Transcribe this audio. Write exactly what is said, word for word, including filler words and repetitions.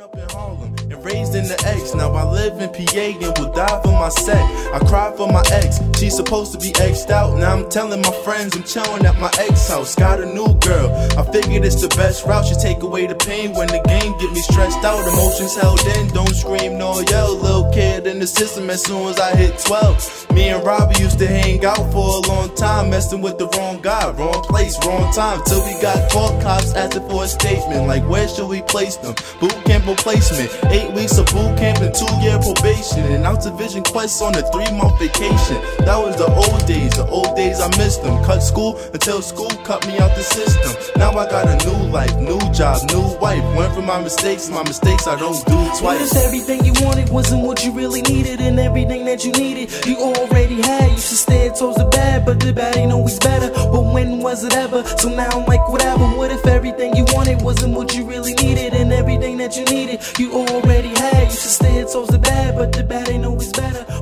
up in Harlem and raised in the X. Now I live in P A and will die for my set. I cry for my ex, she's supposed to be X'd out. Now I'm telling my friends I'm chilling at my ex house. Got a new girl, I figured it's the best route. She take away the pain when the game get me stressed out. Emotions held in, don't scream nor yell. Little kid in the system as soon as I hit twelve. Me and Robbie used to hang out for a long time, messing with the wrong guy, wrong place, wrong time. Till we got caught, cops asking for a statement, like where should we place them? Boot camp replacement, eight weeks of boot camp and two year probation, and out to Vision Quest on a three month vacation. That was the old days, the old days I missed them. Cut school until school cut me out the system. Now I got a new life, new job, new wife. Went from my mistakes, my mistakes I don't do twice. What if everything you wanted wasn't what you really needed, and everything that you needed you already had? You should stare towards the bad, but the bad ain't always better. But when was it ever? So now I'm like whatever. What if everything you wanted wasn't what you really needed, and everything that you needed you already had? You should stare towards the bad, but the bad ain't always better.